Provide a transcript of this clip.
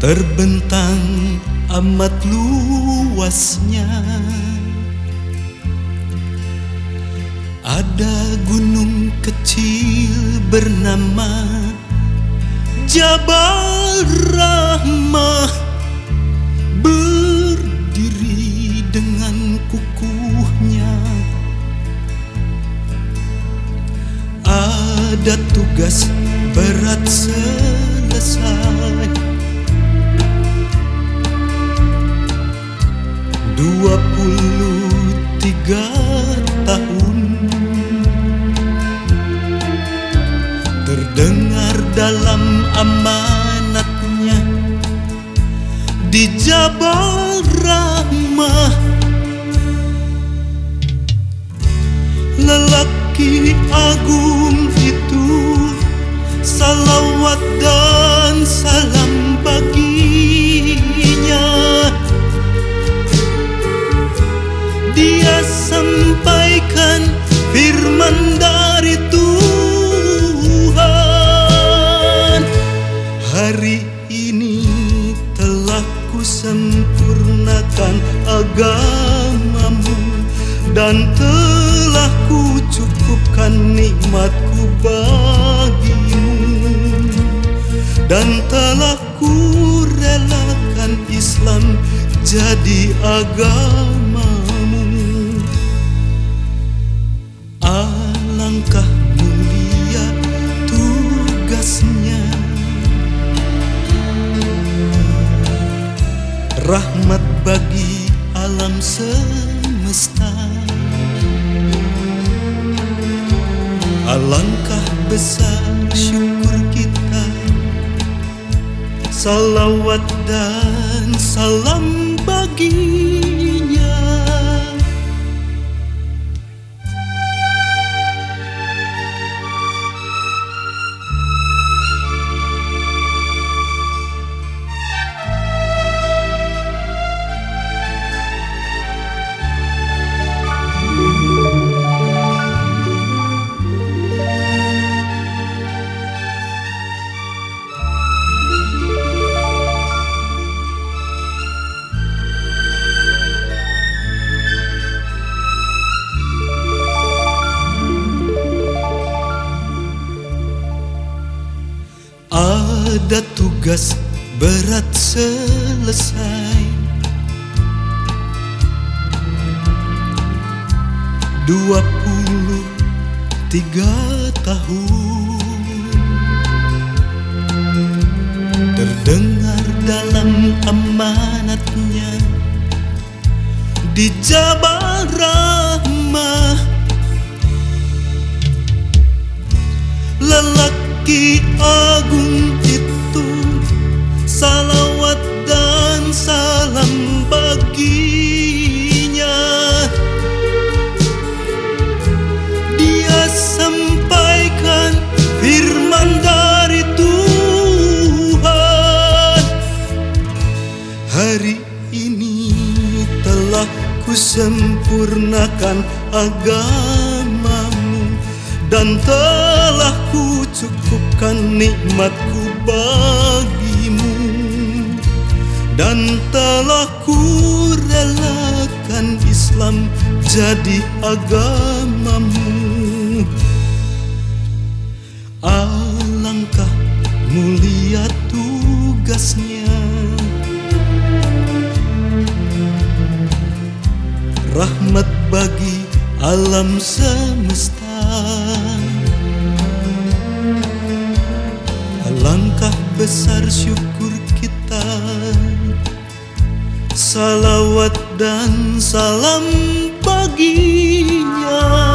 terbentang amat luasnya. Ada gunung kecil bernama Jabal Rahmah, berdiri dengan kukuhnya. Ada tugas berat selesai. 23 tahun terdengar dalam amanatnya di Jabal Rahmah. Lelaki agung itu, salawat dan salam baginya. Dia sampaikan firman dari Tuhan. Hari ini telah kusempurnakan agamamu, dan telah kucukupkan nikmatku bagimu, dan telah kurelakan Islam jadi agamamu. Alangkah mulia tugasnya, rahmat bagi alam semesta. Alangkah besar syukur kita, salawat dan salam baginya. Ada tugas berat selesai. 23 tahun terdengar dalam amanatnya di Jabal Rahmah. Lelaki agung itu, salawat dan salam baginya. Dia sampaikan firman dari Tuhan. Hari ini telah kusempurnakan agamamu, dan telah kucukupkan nikmatku bagimu, dan telah kurelakan Islam jadi agamamu. Alangkah mulia tugasnya, rahmat bagi alam semesta. Alangkah besar syukur kita, salawat dan salam baginya.